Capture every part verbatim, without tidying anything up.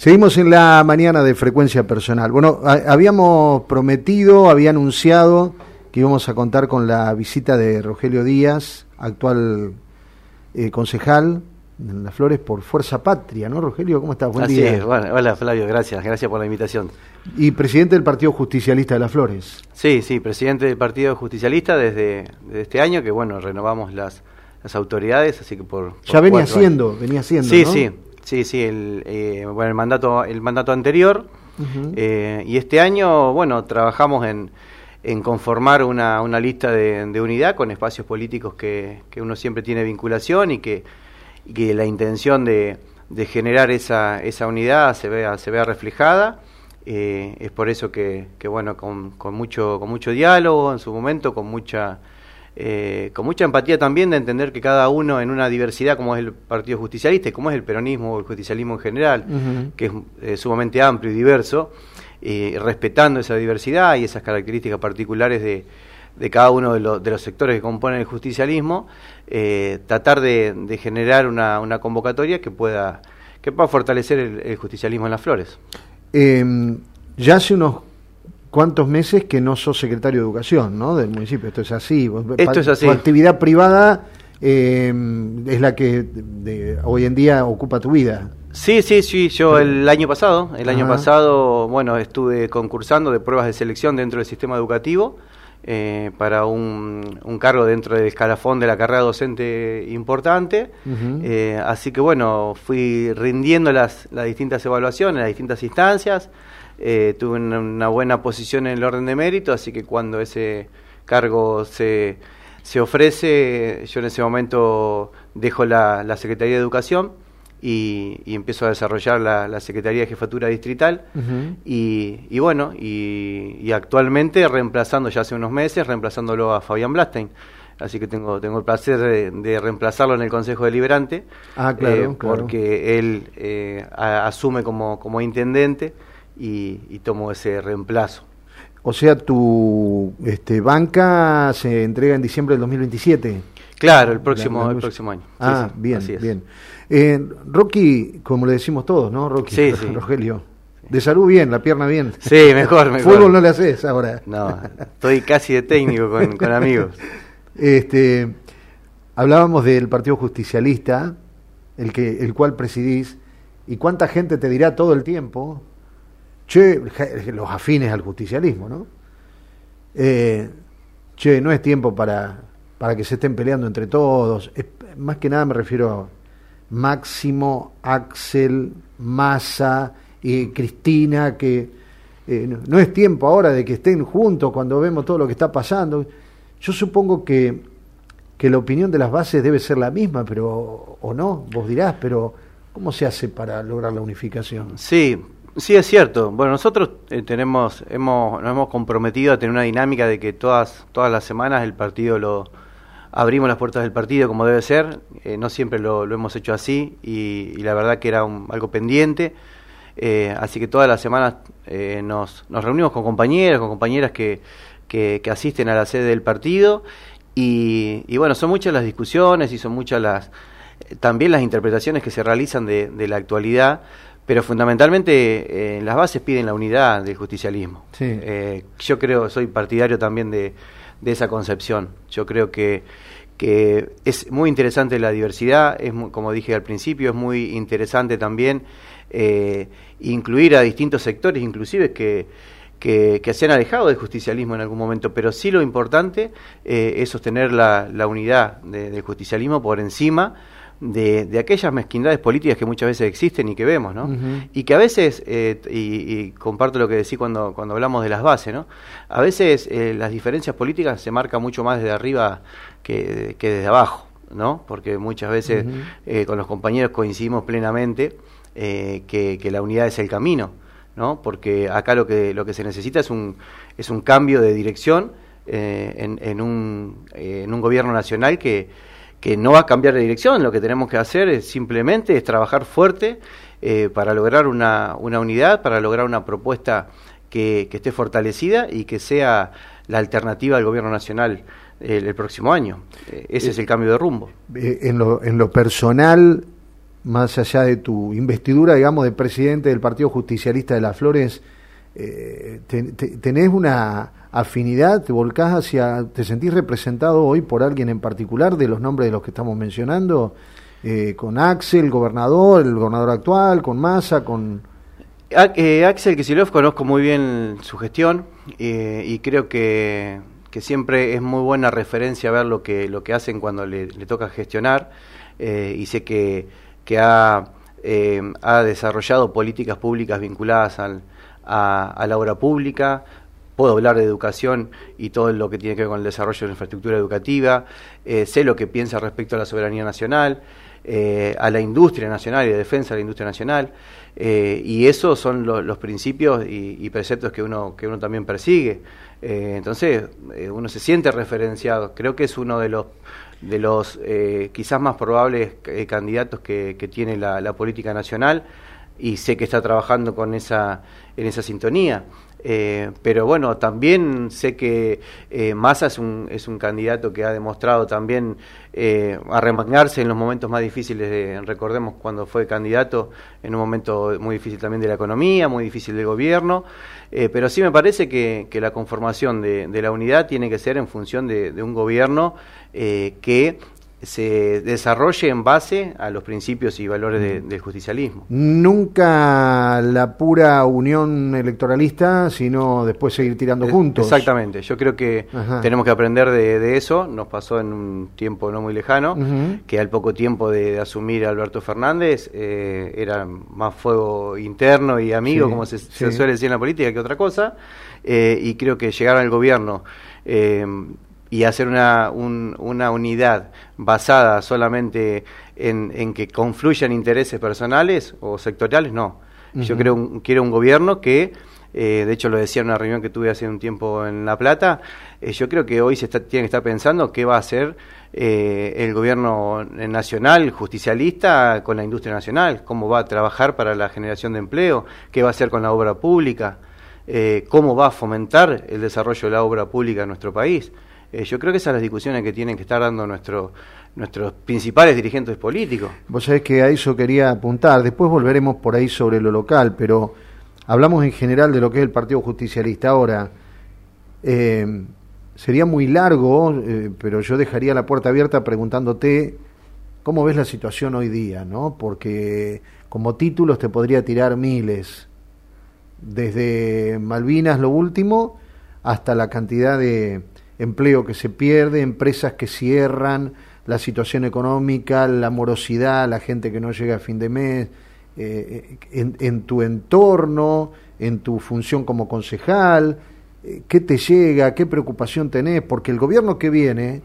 Seguimos en la mañana de Frecuencia Personal. Bueno, a- habíamos prometido, había anunciado que íbamos a contar con la visita de Rogelio Díaz, actual eh, concejal en Las Flores por Fuerza Patria, ¿no, Rogelio? ¿Cómo estás? Buen Así día. es. Bueno, hola Flavio, gracias, gracias por la invitación. Y presidente del Partido Justicialista de Las Flores. Sí, sí, presidente del Partido Justicialista desde, desde este año, que bueno, renovamos las, las autoridades, así que por... por Ya venía cuatro siendo, años. venía siendo, Sí, ¿no? sí, sí, sí, el, eh, bueno, el mandato, el mandato anterior, Uh-huh. eh, y este año, bueno, trabajamos en, en conformar una, una lista de, de unidad con espacios políticos que, que uno siempre tiene vinculación y que, y que la intención de, de generar esa, esa unidad se vea, se vea reflejada. Eh, es por eso que, que bueno, con, con mucho, con mucho diálogo en su momento, con mucha, eh, con mucha empatía también de entender que cada uno en una diversidad como es el Partido Justicialista y como es el peronismo o el justicialismo en general, Uh-huh. que es eh, sumamente amplio y diverso, eh, respetando esa diversidad y esas características particulares de, de cada uno de, lo, de los sectores que componen el justicialismo, eh, tratar de, de generar una, una convocatoria que pueda, que pueda fortalecer el, el justicialismo en Las Flores. Eh, ya hace unos cuantos meses que no sos secretario de Educación, ¿no?, del municipio. Esto es así. Esto es así. Tu actividad privada eh, es la que de, hoy en día ocupa tu vida. Sí, sí, sí, yo el año pasado, el año Ajá. pasado, bueno, estuve concursando de pruebas de selección dentro del sistema educativo eh, para un, un cargo dentro del escalafón de la carrera docente importante, Uh-huh. eh, así que bueno, fui rindiendo las, las distintas evaluaciones, las distintas instancias, eh, tuve una, una buena posición en el orden de mérito, así que cuando ese cargo se, se ofrece, yo en ese momento dejo la, la Secretaría de Educación, Y, y empiezo a desarrollar la, la Secretaría de Jefatura Distrital. Uh-huh. y, y bueno, y, y actualmente reemplazando, ya hace unos meses, reemplazándolo a Fabián Blastein. Así que tengo tengo el placer de, de reemplazarlo en el Consejo Deliberante, Ah, claro, eh, claro. porque él eh, a, asume como, como intendente y, y tomo ese reemplazo. O sea, tu este, banca se entrega en diciembre del dos mil veintisiete. Claro, el próximo, La- la- el próximo año. Sí, Ah, sí, bien, así es. bien. Eh, Rocky, como le decimos todos, ¿no? Rocky, Sí, sí. Rogelio. De salud bien, la pierna bien. Sí, mejor, mejor. Fútbol no le haces ahora. No, estoy casi de técnico con, con amigos. Este, hablábamos del Partido Justicialista, el que, el cual presidís, y cuánta gente te dirá todo el tiempo, che, los afines al justicialismo, ¿no? Eh, che, no es tiempo para, para que se estén peleando entre todos. Es, más que nada me refiero a Máximo, Axel, Massa y Cristina, que eh, no, no es tiempo ahora de que estén juntos cuando vemos todo lo que está pasando. Yo supongo que, que la opinión de las bases debe ser la misma, pero o no, vos dirás, pero ¿cómo se hace para lograr la unificación? Sí, sí es cierto. Bueno, nosotros eh, tenemos, hemos, nos hemos comprometido a tener una dinámica de que todas, todas las semanas el partido lo abrimos las puertas del partido como debe ser. Eh, no siempre lo, lo hemos hecho así y, y la verdad que era un, algo pendiente. Eh, así que todas las semanas eh, nos, nos reunimos con compañeros, con compañeras que, que, que asisten a la sede del partido y, y bueno, son muchas las discusiones y son muchas las eh, también las interpretaciones que se realizan de, de la actualidad, pero fundamentalmente eh, las bases piden la unidad del justicialismo. Sí. Eh, yo creo, soy partidario también de, de esa concepción. Yo creo que, que es muy interesante la diversidad, es muy, como dije al principio, es muy interesante también eh, incluir a distintos sectores, inclusive que, que, que se han alejado del justicialismo en algún momento, pero sí lo importante eh, es sostener la, la unidad de, del justicialismo por encima de, de aquellas mezquindades políticas que muchas veces existen y que vemos, ¿no? Uh-huh. Y que a veces, eh, y, y comparto lo que decís cuando, cuando hablamos de las bases, ¿no? A veces eh, las diferencias políticas se marcan mucho más desde arriba que, que desde abajo, ¿no? Porque muchas veces Uh-huh. eh, con los compañeros coincidimos plenamente eh, que, que la unidad es el camino, ¿no? Porque acá lo que lo que se necesita es un es un cambio de dirección eh, en, en un eh, en un gobierno nacional que que no va a cambiar de dirección. Lo que tenemos que hacer es simplemente es trabajar fuerte eh, para lograr una, una unidad, para lograr una propuesta que, que esté fortalecida y que sea la alternativa al gobierno nacional el, el próximo año. Eh, ese eh, es el cambio de rumbo. Eh, en, lo, en lo personal, más allá de tu investidura, digamos, de presidente del Partido Justicialista de Las Flores, eh, te, te, ¿tenés una afinidad? ¿Te volcás hacia, te sentís representado hoy por alguien en particular de los nombres de los que estamos mencionando? Eh, ¿Con Axel, gobernador, el gobernador actual, con Massa, con...? A, eh, Axel Kicillof conozco muy bien su gestión eh, y creo que, que siempre es muy buena referencia ver lo que, lo que hacen cuando le, le toca gestionar eh, y sé que, que ha, eh, ha desarrollado políticas públicas vinculadas al, a, a la obra pública. Puedo hablar de educación y todo lo que tiene que ver con el desarrollo de la infraestructura educativa, eh, sé lo que piensa respecto a la soberanía nacional, eh, a la industria nacional y de defensa de la industria nacional, eh, y esos son lo, los principios y, y preceptos que uno, que uno también persigue. Eh, entonces, eh, uno se siente referenciado. Creo que es uno de los de los eh, quizás más probables eh, candidatos que, que tiene la, la política nacional, y sé que está trabajando con esa en esa sintonía. Eh, pero bueno, también sé que eh, Massa es un, es un candidato que ha demostrado también eh, arremangarse en los momentos más difíciles. De, recordemos cuando fue candidato, en un momento muy difícil también de la economía, muy difícil del gobierno, eh, pero sí me parece que, que la conformación de, de la unidad tiene que ser en función de, de un gobierno eh, que se desarrolle en base a los principios y valores de, del justicialismo. Nunca la pura unión electoralista, sino después seguir tirando juntos. Exactamente, yo creo que Ajá. tenemos que aprender de, de eso. Nos pasó en un tiempo no muy lejano, uh-huh. que al poco tiempo de, de asumir a Alberto Fernández eh, era más fuego interno y amigo, sí, como se, sí. se suele decir en la política, que otra cosa, eh, y creo que llegar al gobierno eh, y hacer una, un, una unidad basada solamente en, en que confluyan intereses personales o sectoriales, no. Uh-huh. Yo creo un, quiero un gobierno que, eh, de hecho lo decía en una reunión que tuve hace un tiempo en La Plata, eh, yo creo que hoy se está, tiene que estar pensando qué va a hacer eh, el gobierno nacional justicialista con la industria nacional, cómo va a trabajar para la generación de empleo, qué va a hacer con la obra pública, eh, cómo va a fomentar el desarrollo de la obra pública en nuestro país. Eh, yo creo que esas son las discusiones que tienen que estar dando nuestro, nuestros principales dirigentes políticos. Vos sabés que a eso quería apuntar, después volveremos por ahí sobre lo local, pero hablamos en general de lo que es el Partido Justicialista. Ahora, eh, sería muy largo, eh, pero yo dejaría la puerta abierta preguntándote cómo ves la situación hoy día, ¿no? Porque como títulos te podría tirar miles, desde Malvinas lo último, hasta la cantidad de empleo que se pierde, empresas que cierran, la situación económica, la morosidad, la gente que no llega a fin de mes, eh, en, en tu entorno, en tu función como concejal, eh, ¿qué te llega? ¿Qué preocupación tenés? Porque el gobierno que viene,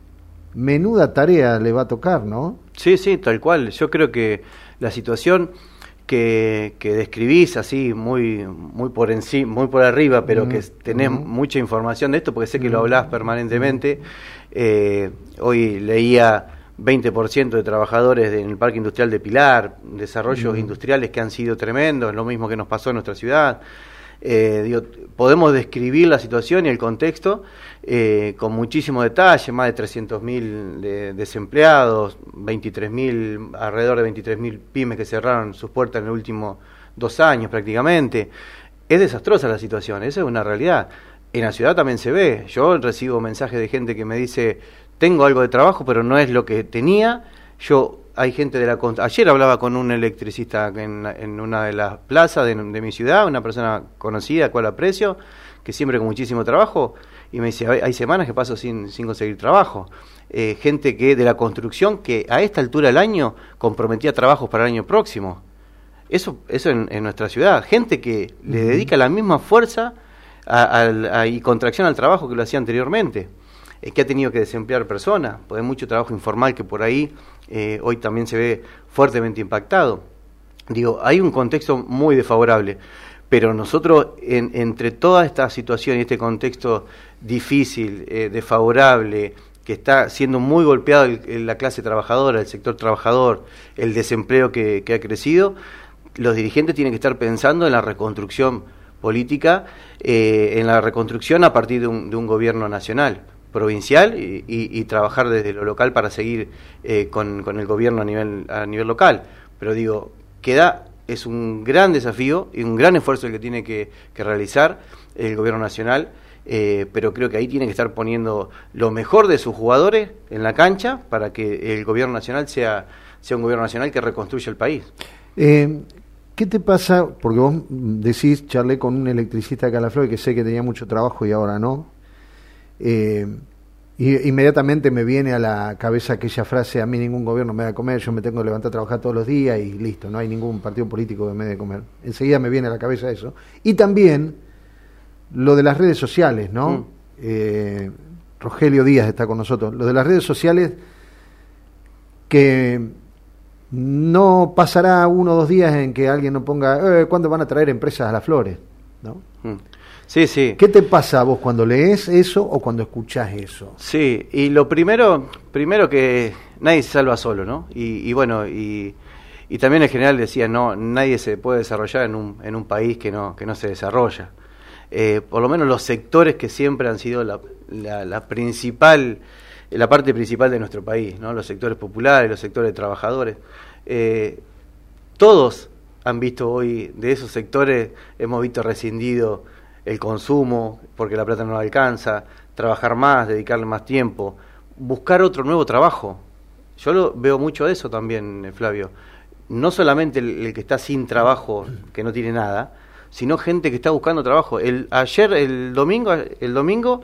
menuda tarea le va a tocar, ¿no? Sí, sí, tal cual. Yo creo que la situación que, que describís así muy muy por encima, muy por arriba, pero mm, que tenés mm. mucha información de esto, porque sé que lo hablás permanentemente. Eh, hoy leía veinte por ciento de trabajadores en el Parque Industrial de Pilar, desarrollos mm. industriales que han sido tremendos, lo mismo que nos pasó en nuestra ciudad. Eh, digo, podemos describir la situación y el contexto eh, con muchísimo detalle, más de trescientos mil de, desempleados, veintitrés mil, alrededor de veintitrés mil pymes que cerraron sus puertas en los últimos dos años prácticamente. Es desastrosa la situación, esa es una realidad. En la ciudad también se ve. Yo recibo mensajes de gente que me dice, tengo algo de trabajo, pero no es lo que tenía. Yo Hay gente de la... Ayer hablaba con un electricista en, en una de las plazas de, de mi ciudad, una persona conocida, cual aprecio, que siempre con muchísimo trabajo, y me dice, hay, hay semanas que paso sin, sin conseguir trabajo. Eh, gente que de la construcción que a esta altura del año comprometía trabajos para el año próximo. Eso eso en, en nuestra ciudad. Gente que uh-huh. le dedica la misma fuerza a, a, a, y contracción al trabajo que lo hacía anteriormente. Eh, que ha tenido que desemplear personas, porque hay mucho trabajo informal que por ahí eh, hoy también se ve fuertemente impactado. Digo, hay un contexto muy desfavorable, pero nosotros en, entre toda esta situación y este contexto difícil, eh, desfavorable, que está siendo muy golpeado el, el, la clase trabajadora, el sector trabajador, el desempleo que, que ha crecido, los dirigentes tienen que estar pensando en la reconstrucción política, eh, en la reconstrucción a partir de un, de un gobierno nacional, provincial y, y, y trabajar desde lo local para seguir eh, con, con el gobierno a nivel, a nivel local, pero digo, queda, es un gran desafío y un gran esfuerzo el que tiene que, que realizar el gobierno nacional, eh, pero creo que ahí tiene que estar poniendo lo mejor de sus jugadores en la cancha para que el gobierno nacional sea, sea un gobierno nacional que reconstruya el país. Eh, ¿Qué te pasa? Porque vos decís, charlé con un electricista de Calaflor que sé que tenía mucho trabajo y ahora no. Eh, y inmediatamente me viene a la cabeza aquella frase: a mí ningún gobierno me da de comer, yo me tengo que levantar a trabajar todos los días y listo, no hay ningún partido político que me dé de comer. Enseguida me viene a la cabeza eso. Y también lo de las redes sociales, ¿no? Mm. Eh, Rogelio Díaz está con nosotros. Lo de las redes sociales, que no pasará uno o dos días en que alguien no ponga eh, ¿cuándo van a traer empresas a Las Flores? ¿No? Mm. Sí, sí. ¿Qué te pasa a vos cuando lees eso o cuando escuchás eso? Sí, y lo primero, primero que nadie se salva solo, ¿no? Y, y bueno, y, y también el general decía, no, nadie se puede desarrollar en un, en un país que no, que no se desarrolla. Eh, por lo menos los sectores que siempre han sido la, la, la principal, la parte principal de nuestro país, ¿no? Los sectores populares, los sectores de trabajadores. Eh, todos han visto hoy, de esos sectores, hemos visto rescindido el consumo, porque la plata no alcanza, trabajar más, dedicarle más tiempo, buscar otro nuevo trabajo. Yo lo veo mucho de eso también, Flavio. No solamente el, el que está sin trabajo, que no tiene nada, sino gente que está buscando trabajo. El, ayer, el domingo, el domingo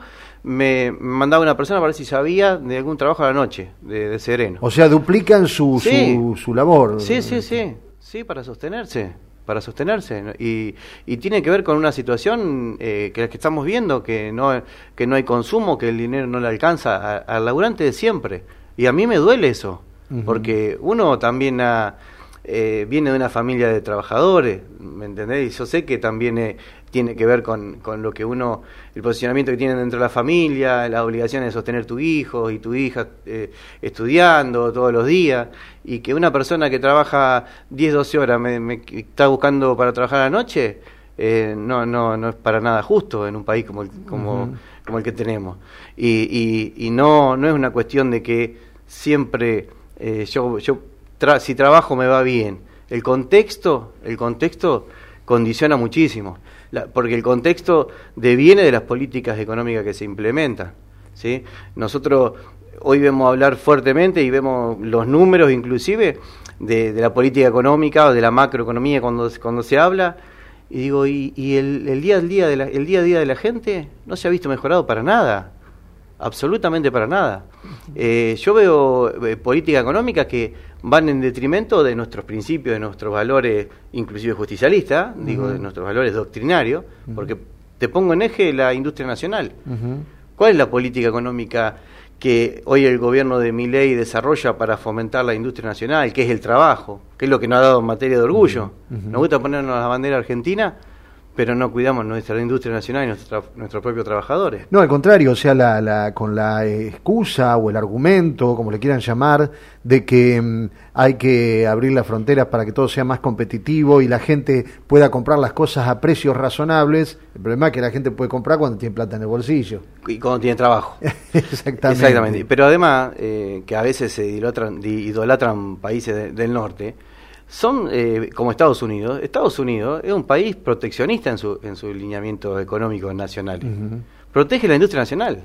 me mandaba una persona para ver si sabía de algún trabajo a la noche, de, de sereno. O sea, duplican su, sí. su, su labor. Sí, sí, sí, sí, para sostenerse. para sostenerse, ¿no? y, y tiene que ver con una situación eh, que, que estamos viendo, que no que no hay consumo, que el dinero no le alcanza a, al laburante de siempre, y a mí me duele eso, uh-huh. porque uno también ha, eh, viene de una familia de trabajadores, ¿me entendés? Y yo sé que también eh, tiene que ver con, con lo que uno, el posicionamiento que tienen dentro de la familia, la obligación de sostener tu hijo y tu hija eh, estudiando todos los días, y que una persona que trabaja diez, doce horas me, me está buscando para trabajar a la noche, eh, no no no es para nada justo en un país como el, como, uh-huh. como el que tenemos. Y, y, y no no es una cuestión de que siempre eh, yo, yo tra- si trabajo me va bien. El contexto, el contexto condiciona muchísimo. La, porque el contexto deviene de las políticas económicas que se implementan, ¿sí? Nosotros hoy vemos hablar fuertemente y vemos los números inclusive de, de la política económica o de la macroeconomía cuando, cuando se habla, y digo, y, y el, el, día, el, día de la, el día a día de la gente no se ha visto mejorado para nada, absolutamente para nada. Eh, yo veo eh, políticas económicas que van en detrimento de nuestros principios, de nuestros valores, inclusive justicialistas, uh-huh. digo, de nuestros valores doctrinarios, uh-huh. porque te pongo en eje la industria nacional. Uh-huh. ¿Cuál es la política económica que hoy el gobierno de Milei desarrolla para fomentar la industria nacional, que es el trabajo, que es lo que nos ha dado en materia de orgullo? Uh-huh. Nos gusta ponernos la bandera argentina, pero no cuidamos nuestra industria nacional y nuestra, nuestros propios trabajadores. No, al contrario, o sea, la, la, con la excusa o el argumento, como le quieran llamar, de que um, hay que abrir las fronteras para que todo sea más competitivo y la gente pueda comprar las cosas a precios razonables. El problema es que la gente puede comprar cuando tiene plata en el bolsillo. Y cuando tiene trabajo. Exactamente. Exactamente. Pero además, eh, que a veces se idolatran, idolatran países de, del norte, son eh, como Estados Unidos. Estados Unidos es un país proteccionista en su en su lineamiento económico nacional. Uh-huh. Protege la industria nacional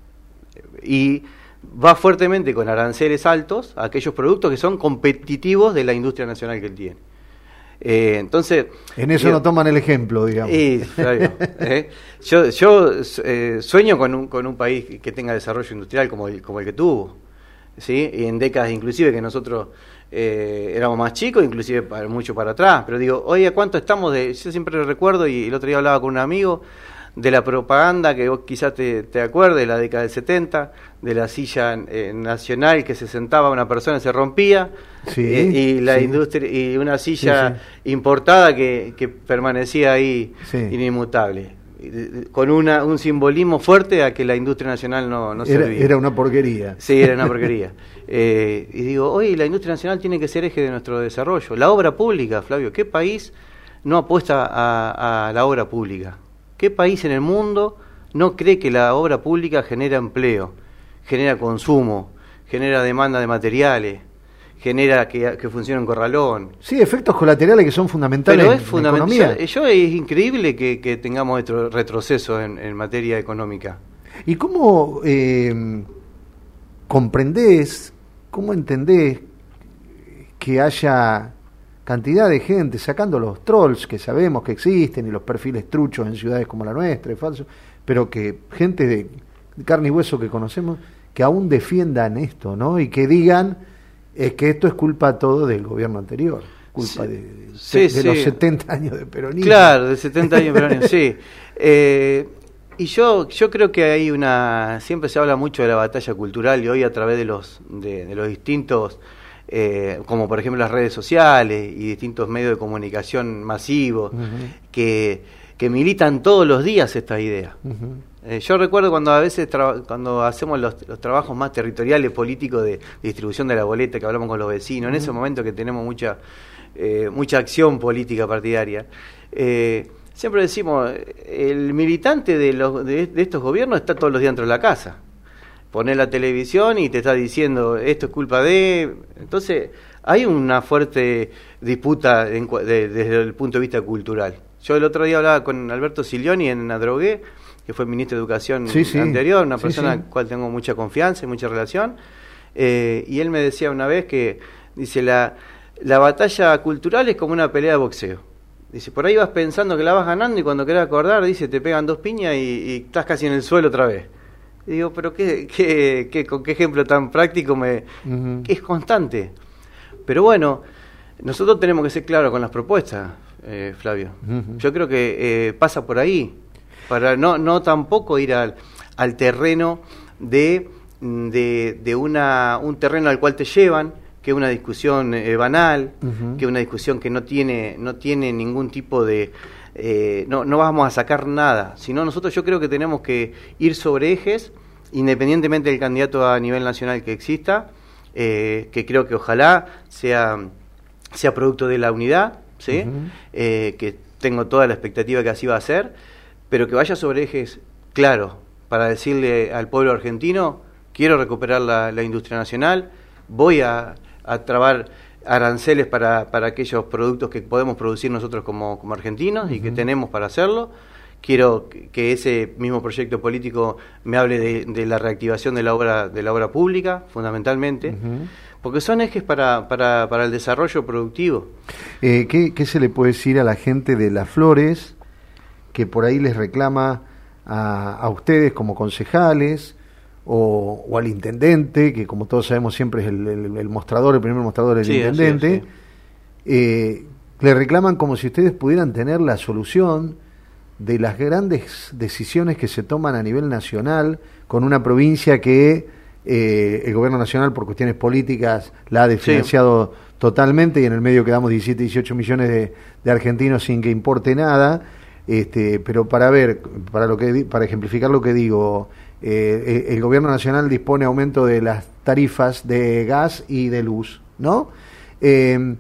y va fuertemente con aranceles altos a aquellos productos que son competitivos de la industria nacional que él tiene. Eh, entonces, en eso eh, no toman el ejemplo, digamos. Y, claro, eh, yo yo eh, sueño con un con un país que tenga desarrollo industrial como el como el que tuvo, ¿sí? Y en décadas inclusive que nosotros Eh, éramos más chicos, inclusive para, mucho para atrás, pero digo, oye, ¿cuánto estamos de...? Yo siempre recuerdo, y el otro día hablaba con un amigo, de la propaganda que vos quizás te, te acuerdes, de la década del setenta, de la silla eh, nacional que se sentaba una persona y se rompía, sí, eh, y la sí. industria y una silla sí, sí. importada que, que permanecía ahí sí. inimmutable, con una un simbolismo fuerte a que la industria nacional no, no era, servía. Era una porquería. Sí, era una porquería. Eh, y digo, hoy la industria nacional tiene que ser eje de nuestro desarrollo. La obra pública, Flavio, ¿qué país no apuesta a, a la obra pública? ¿Qué país en el mundo no cree que la obra pública genera empleo, genera consumo, genera demanda de materiales, genera que, que funcione un corralón. Sí, efectos colaterales que son fundamentales. Pero es en la fundamental. economía. Yo, yo es increíble que, que tengamos otro retroceso en, en materia económica. ¿Y cómo eh, comprendés, cómo entendés que haya cantidad de gente, sacando los trolls que sabemos que existen y los perfiles truchos en ciudades como la nuestra, es falso, pero que gente de carne y hueso que conocemos, que aún defiendan esto, ¿no? Y que digan es que esto es culpa todo del gobierno anterior, culpa sí, de, de, sí, de sí. los setenta años de peronismo. Claro, de setenta años de peronismo, sí. Eh, y yo yo creo que hay una... Siempre se habla mucho de la batalla cultural y hoy a través de los, de, de los distintos... Eh, como por ejemplo las redes sociales y distintos medios de comunicación masivos, uh-huh. que, que militan todos los días esta idea. Uh-huh. Eh, yo recuerdo cuando a veces tra- cuando hacemos los, los trabajos más territoriales políticos de, de distribución de la boleta, que hablamos con los vecinos, uh-huh. en ese momento que tenemos mucha eh, mucha acción política partidaria, eh, siempre decimos, el militante de, los, de, de estos gobiernos está todos los días dentro de la casa. Ponés la televisión y te está diciendo esto es culpa de... Entonces hay una fuerte disputa en, de, desde el punto de vista cultural. Yo el otro día hablaba con Alberto Silioni en Adrogué, que fue el ministro de Educación sí, sí. anterior, una sí, persona sí. con la cual tengo mucha confianza y mucha relación, eh, y él me decía una vez que, dice, la, la batalla cultural es como una pelea de boxeo. Dice, por ahí vas pensando que la vas ganando y cuando querés acordar, dice, te pegan dos piñas y, y estás casi en el suelo otra vez. Y digo, pero qué, qué, qué, con qué ejemplo tan práctico me uh-huh. que es constante. Pero bueno, nosotros tenemos que ser claros con las propuestas, eh, Flavio. Uh-huh. Yo creo que eh, pasa por ahí, para no, no tampoco ir al, al terreno de, de, de una, un terreno al cual te llevan, que es una discusión eh, banal, uh-huh. que es una discusión que no tiene, no tiene ningún tipo de... Eh, no, no vamos a sacar nada, sino nosotros yo creo que tenemos que ir sobre ejes, independientemente del candidato a nivel nacional que exista, eh, que creo que ojalá sea, sea producto de la unidad, ¿sí? Uh-huh. eh, que tengo toda la expectativa que así va a ser, pero que vaya sobre ejes claros, para decirle al pueblo argentino, quiero recuperar la, la industria nacional, voy a, a trabar aranceles para, para aquellos productos que podemos producir nosotros como, como argentinos uh-huh. y que tenemos para hacerlo. Quiero que, que ese mismo proyecto político me hable de, de la reactivación de la obra de la obra pública, fundamentalmente, uh-huh. porque son ejes para, para, para el desarrollo productivo. Eh, ¿qué, ¿Qué se le puede decir a la gente de Las Flores que por ahí les reclama a, a ustedes como concejales? O, o al intendente, que como todos sabemos siempre es el, el, el mostrador, el primer mostrador del sí, intendente, es, sí. eh, le reclaman como si ustedes pudieran tener la solución de las grandes decisiones que se toman a nivel nacional con una provincia que eh, el gobierno nacional por cuestiones políticas la ha desfinanciado sí. totalmente y en el medio quedamos diecisiete, dieciocho millones de, de argentinos sin que importe nada, este, pero para ver, para, lo que, para ejemplificar lo que digo... Eh, el gobierno nacional dispone aumento de las tarifas de gas y de luz, ¿no? Eh,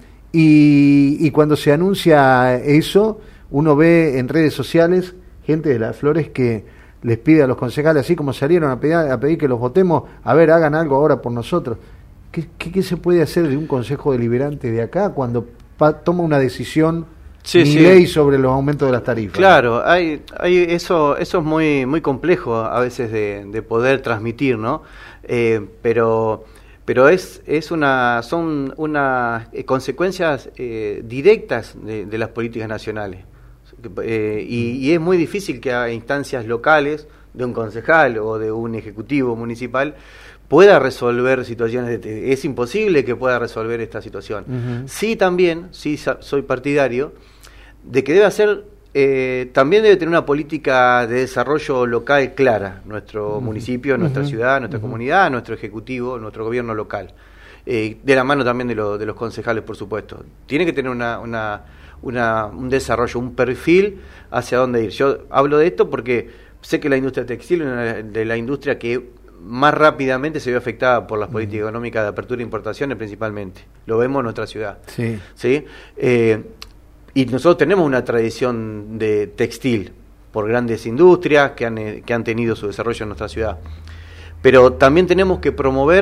y, y cuando se anuncia eso, uno ve en redes sociales gente de Las Flores que les pide a los concejales, así como salieron a pedir, a pedir que los votemos, a ver, hagan algo ahora por nosotros. ¿Qué, qué, qué se puede hacer de un consejo deliberante de acá cuando pa, toma una decisión Sí, ni sí. ley sobre los aumentos de las tarifas? Claro, hay, hay eso, eso es muy, muy complejo a veces de, de poder transmitir, ¿no? Eh, pero, pero es, es una, son unas eh, consecuencias eh, directas de, de las políticas nacionales. Eh, y, y es muy difícil que a instancias locales de un concejal o de un ejecutivo municipal pueda resolver situaciones de, es imposible que pueda resolver esta situación. Uh-huh. Sí, también, sí soy partidario de que debe hacer, eh, también debe tener una política de desarrollo local clara, nuestro uh-huh. municipio, nuestra uh-huh. ciudad, nuestra uh-huh. comunidad, nuestro ejecutivo, nuestro gobierno local, eh, de la mano también de, lo, de los concejales, por supuesto. Tiene que tener una, una, una, un desarrollo, un perfil hacia dónde ir. Yo hablo de esto porque sé que la industria textil es una de la industria que más rápidamente se vio afectada por las políticas uh-huh. económicas de apertura e importaciones principalmente. Lo vemos en nuestra ciudad. Sí. ¿Sí? Eh, y nosotros tenemos una tradición de textil por grandes industrias que han, que han tenido su desarrollo en nuestra ciudad. Pero también tenemos que promover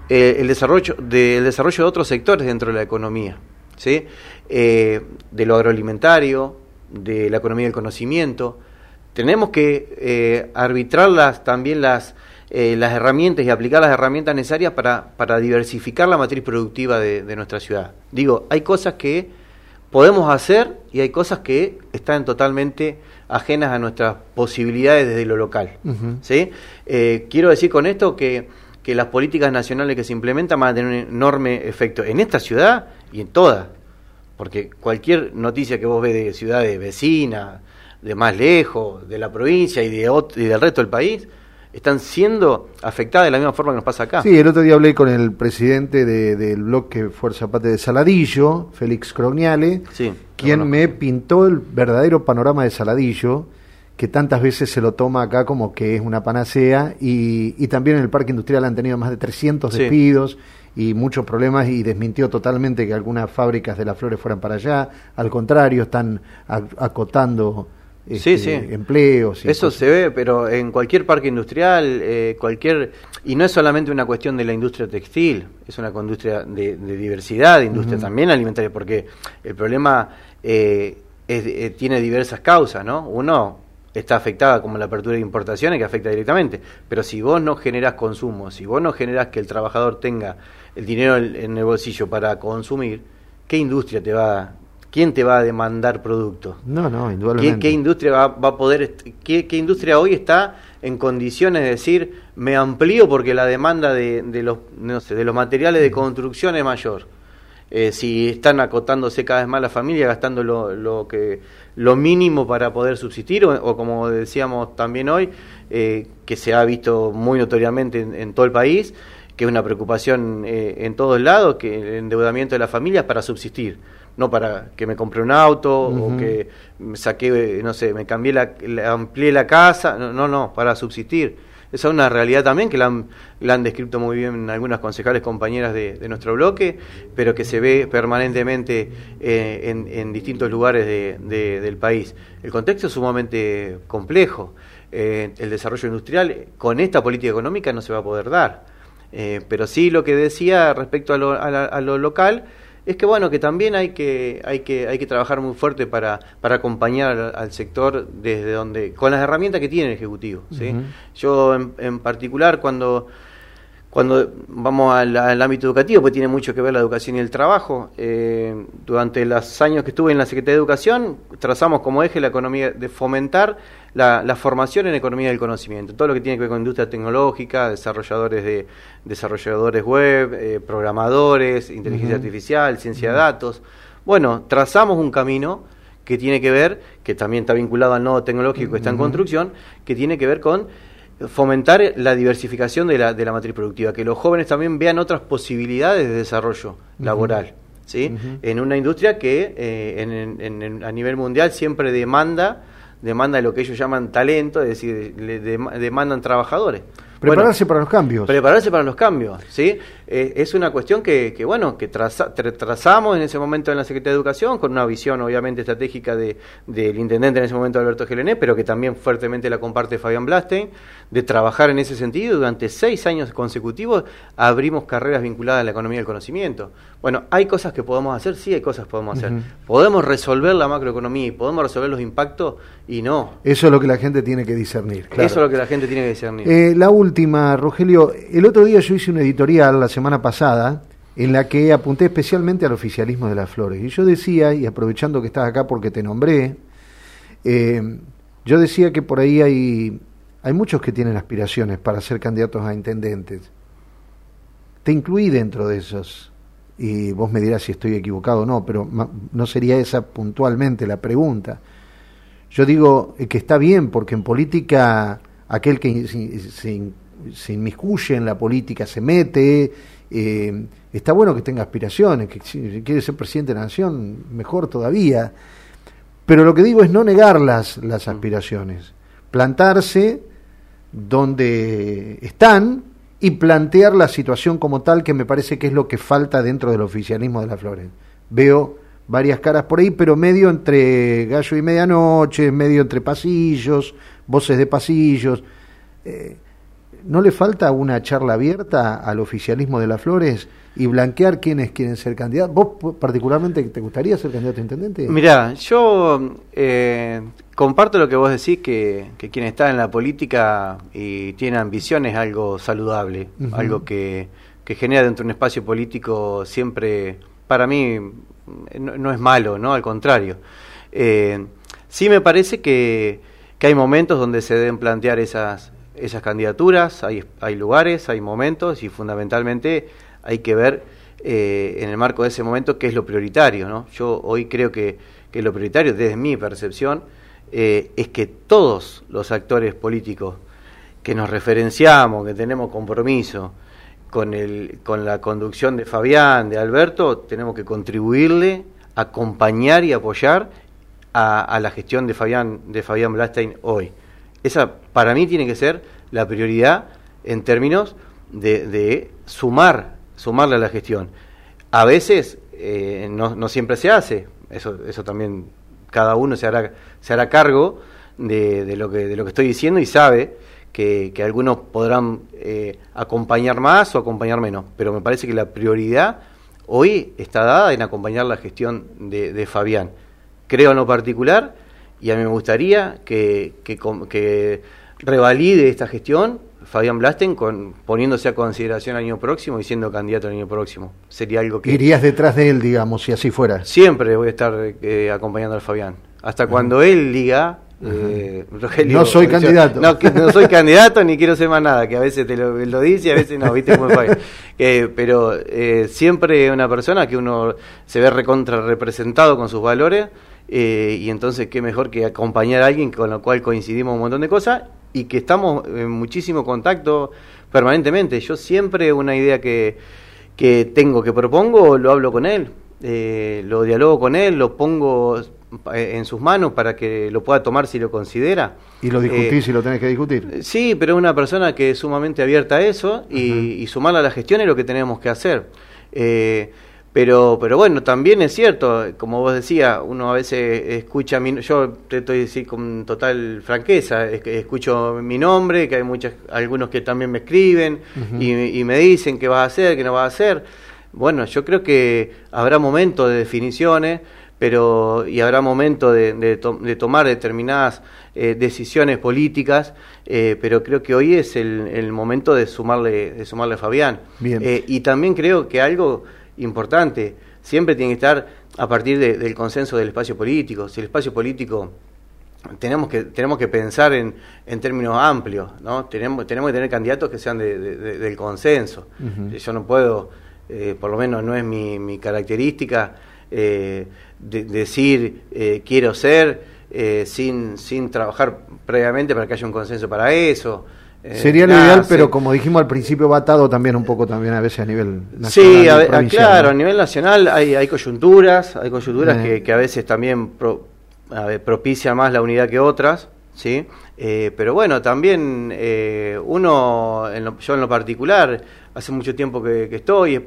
eh, el desarrollo de, el desarrollo de otros sectores dentro de la economía, ¿sí? Eh, de lo agroalimentario, de la economía del conocimiento. Tenemos que eh, arbitrar las, también las, eh, las herramientas y aplicar las herramientas necesarias para, para diversificar la matriz productiva de, de nuestra ciudad. Digo, hay cosas que podemos hacer y hay cosas que están totalmente ajenas a nuestras posibilidades desde lo local. Uh-huh. ¿Sí? Eh, quiero decir con esto que, que las políticas nacionales que se implementan van a tener un enorme efecto en esta ciudad y en todas. Porque cualquier noticia que vos ves de ciudades vecinas, de más lejos, de la provincia y, de otro, y del resto del país, están siendo afectadas de la misma forma que nos pasa acá. Sí, el otro día hablé con el presidente de, del bloque Fuerza Patria de Saladillo, Félix Crognale, sí, quien bueno. me pintó el verdadero panorama de Saladillo, que tantas veces se lo toma acá como que es una panacea, y, y también en el parque industrial han tenido más de trescientos sí. despidos y muchos problemas, y desmintió totalmente que algunas fábricas de las flores fueran para allá. Al contrario, están acotando Este, sí, sí. empleos. Y Eso cosas. Se ve, pero en cualquier parque industrial, eh, cualquier y no es solamente una cuestión de la industria textil, es una industria de, de diversidad, de industria uh-huh. también alimentaria, porque el problema eh, es, eh, tiene diversas causas, ¿no? Uno está afectada como la apertura de importaciones, que afecta directamente, pero si vos no generás consumo, si vos no generás que el trabajador tenga el dinero en el bolsillo para consumir, ¿qué industria te va a ¿quién te va a demandar productos? No, no, indudablemente. ¿Qué, qué industria va, va a poder, qué, qué industria hoy está en condiciones de decir, me amplío porque la demanda de, de los, no sé, de los materiales de construcción es mayor? Eh, si están acotándose cada vez más la familia, gastando lo, lo que lo mínimo para poder subsistir, o, o como decíamos también hoy, eh, que se ha visto muy notoriamente en, en todo el país, que es una preocupación eh, en todos lados, que el endeudamiento de las familias para subsistir. No para que me compre un auto uh-huh. o que me saqué, no sé, me cambié la, la amplié la casa, no, no, no, para subsistir. Esa es una realidad también que la han, la han descrito muy bien algunas concejales compañeras de, de nuestro bloque, pero que se ve permanentemente eh, en, en distintos lugares de, de, del país. El contexto es sumamente complejo. Eh, el desarrollo industrial con esta política económica no se va a poder dar. Eh, pero sí lo que decía respecto a lo, a la, a lo local, es que bueno, que también hay que hay que hay que trabajar muy fuerte para para acompañar al, al sector desde donde con las herramientas que tiene el ejecutivo, ¿sí? Uh-huh. Yo en, en particular cuando cuando vamos al, al ámbito educativo, pues tiene mucho que ver la educación y el trabajo. Eh, durante los años que estuve en la Secretaría de Educación, trazamos como eje la economía, de fomentar la, la formación en economía del conocimiento, todo lo que tiene que ver con industria tecnológica, desarrolladores de desarrolladores web, eh, programadores, inteligencia uh-huh. artificial, ciencia uh-huh. de datos. Bueno, trazamos un camino que tiene que ver, que también está vinculado al nodo tecnológico que está en uh-huh. construcción, que tiene que ver con fomentar la diversificación de la, de la matriz productiva, que los jóvenes también vean otras posibilidades de desarrollo uh-huh. laboral, ¿sí? Uh-huh. En una industria que eh, en, en, en, a nivel mundial siempre demanda demanda de lo que ellos llaman talento, es decir, le de, demandan trabajadores. Prepararse bueno, para los cambios. Prepararse para los cambios, ¿sí? Eh, es una cuestión que, que bueno, que traza, tra, trazamos en ese momento en la Secretaría de Educación, con una visión obviamente estratégica de del intendente en ese momento, Alberto Gelené, pero que también fuertemente la comparte Fabián Blastein, de trabajar en ese sentido. Durante seis años consecutivos abrimos carreras vinculadas a la economía del conocimiento. Bueno, ¿hay cosas que podemos hacer? Sí, hay cosas que podemos hacer. Uh-huh. ¿Podemos resolver la macroeconomía y podemos resolver los impactos? Y no. Eso es lo que la gente tiene que discernir. Claro. Eso es lo que la gente tiene que discernir. Eh, la última, Rogelio, el otro día yo hice una editorial, la semana pasada, en la que apunté especialmente al oficialismo de las flores. Y yo decía, y aprovechando que estás acá porque te nombré, eh, yo decía que por ahí hay, hay muchos que tienen aspiraciones para ser candidatos a intendentes. Te incluí dentro de esos, y vos me dirás si estoy equivocado o no, pero ma, no sería esa puntualmente la pregunta. Yo digo que está bien, porque en política aquel que se, se, se inmiscuye en la política, se mete, eh, está bueno que tenga aspiraciones, que si quiere ser presidente de la nación, mejor todavía. Pero lo que digo es no negar las, las aspiraciones, plantarse donde están y plantear la situación como tal, que me parece que es lo que falta dentro del oficialismo de las flores. Veo varias caras por ahí, pero medio entre gallo y medianoche, medio entre pasillos, voces de pasillos. Eh, ¿no le falta una charla abierta al oficialismo de Las Flores y blanquear quiénes quieren ser candidatos? ¿Vos particularmente te gustaría ser candidato a intendente? Mirá, yo eh, comparto lo que vos decís, que, que quien está en la política y tiene ambición es algo saludable, uh-huh. algo que, que genera dentro de un espacio político siempre, para mí, no, no es malo, ¿no? Al contrario. Eh, sí me parece que, que hay momentos donde se deben plantear esas, esas candidaturas, hay, hay lugares, hay momentos y fundamentalmente hay que ver eh, en el marco de ese momento qué es lo prioritario, ¿no? Yo hoy creo que, que lo prioritario, desde mi percepción, eh, es que todos los actores políticos que nos referenciamos, que tenemos compromiso con, el, con la conducción de Fabián, de Alberto, tenemos que contribuirle, acompañar y apoyar a, a la gestión de Fabián, de Fabián Blastein hoy. Esa para mí tiene que ser la prioridad en términos de, de sumar sumarle a la gestión. A veces eh, no, no siempre se hace, eso eso también cada uno se hará se hará cargo de, de lo que de lo que estoy diciendo y sabe que, que algunos podrán eh, acompañar más o acompañar menos, pero me parece que la prioridad hoy está dada en acompañar la gestión de, de Fabián. Creo en lo particular y a mí me gustaría que, que, que revalide esta gestión Fabián Blastein, con, poniéndose a consideración el año próximo y siendo candidato el año próximo. Sería algo que... Irías detrás de él, digamos, si así fuera. Siempre voy a estar eh, acompañando al Fabián. Hasta uh-huh. cuando él diga... Eh, uh-huh. Rogelio, no soy candidato. No, que no soy candidato ni quiero ser más nada, que a veces te lo, lo dice y a veces no, viste cómo es Fabián. Eh, pero eh, siempre una persona que uno se ve recontra representado con sus valores eh, y entonces qué mejor que acompañar a alguien con lo cual coincidimos un montón de cosas y que estamos en muchísimo contacto permanentemente. Yo siempre una idea que, que tengo, que propongo, lo hablo con él, eh, lo dialogo con él, lo pongo en sus manos para que lo pueda tomar si lo considera. ¿Y lo discutís eh, si lo tenés que discutir? Sí, pero es una persona que es sumamente abierta a eso y, uh-huh. y sumarla a la gestión es lo que tenemos que hacer. Eh, Pero, pero bueno, también es cierto, como vos decías, uno a veces escucha, mi, yo te estoy diciendo con total franqueza, es que escucho mi nombre, que hay muchas, algunos que también me escriben uh-huh. y, y me dicen qué vas a hacer, qué no vas a hacer. Bueno, yo creo que habrá momentos de definiciones, pero y habrá momentos de, de, to, de tomar determinadas eh, decisiones políticas, eh, pero creo que hoy es el, el momento de sumarle, de sumarle a Fabián. Bien. Eh, y también creo que algo importante, siempre tiene que estar a partir de, del consenso del espacio político. Si el espacio político tenemos que tenemos que pensar en, en términos amplios, ¿no? Tenemos tenemos que tener candidatos que sean de, de, de, del consenso. Uh-huh. Yo no puedo, eh, por lo menos no es mi, mi característica, eh, de, decir eh, quiero ser eh, sin sin trabajar previamente para que haya un consenso para eso. Sería lo nada, ideal, pero sí. Como dijimos al principio, va atado también un poco también a veces a nivel nacional. Sí, a, a, claro, ¿no? A nivel nacional hay, hay coyunturas, hay coyunturas eh. que, que a veces también pro, a ver, propician más la unidad que otras, ¿sí? Eh, pero bueno, también eh, uno, en lo, yo en lo particular, hace mucho tiempo que, que estoy,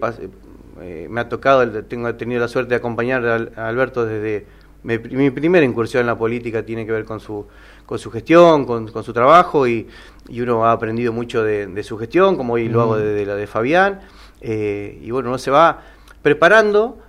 eh, me ha tocado, tengo tenido la suerte de acompañar a, a Alberto desde mi, mi primera incursión en la política, tiene que ver con su con su gestión, con, con su trabajo y, y uno ha aprendido mucho de, de su gestión, como hoy mm. lo hago de, de la de Fabián, eh, y bueno, uno se va preparando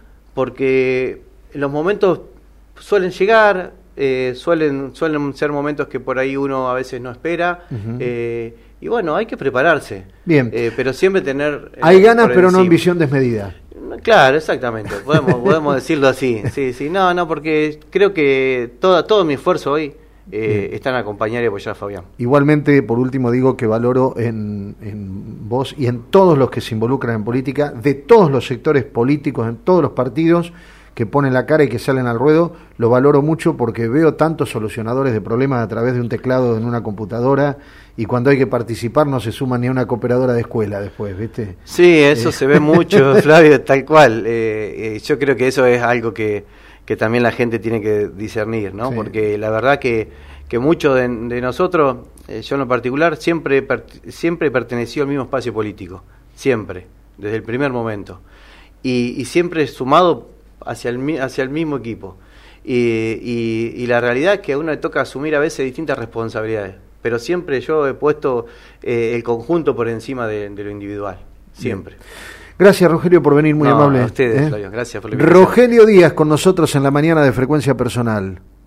porque los momentos suelen llegar, eh, suelen suelen ser momentos que por ahí uno a veces no espera, uh-huh. eh, y bueno, hay que prepararse. Bien. Eh, pero siempre tener... Eh, hay ganas, pero no ambición desmedida. Claro, exactamente, podemos podemos decirlo así, sí, sí, no, no, porque creo que toda, todo mi esfuerzo hoy Eh, están a acompañar y apoyar a Fabián. Igualmente, por último, digo que valoro en, en vos y en todos los que se involucran en política, de todos los sectores políticos, en todos los partidos que ponen la cara y que salen al ruedo, lo valoro mucho porque veo tantos solucionadores de problemas a través de un teclado en una computadora y cuando hay que participar no se suma ni a una cooperadora de escuela después, ¿viste? Sí, eso eh. se ve mucho, Flavio, tal cual. Eh, eh, yo creo que eso es algo que que también la gente tiene que discernir, ¿no? Sí. Porque la verdad que, que muchos de, de nosotros, eh, yo en lo particular, siempre, per, siempre perteneció al mismo espacio político, siempre, desde el primer momento, y, y siempre sumado hacia el, hacia el mismo equipo. Y, y, y la realidad es que a uno le toca asumir a veces distintas responsabilidades. pero siempre yo he puesto eh, el conjunto por encima de, de lo individual, siempre. Bien. Gracias, Rogelio, por venir, muy no, amable. A ustedes, ¿eh? Flavio, gracias por la invitación. Rogelio Díaz con nosotros en la mañana de Frecuencia Personal.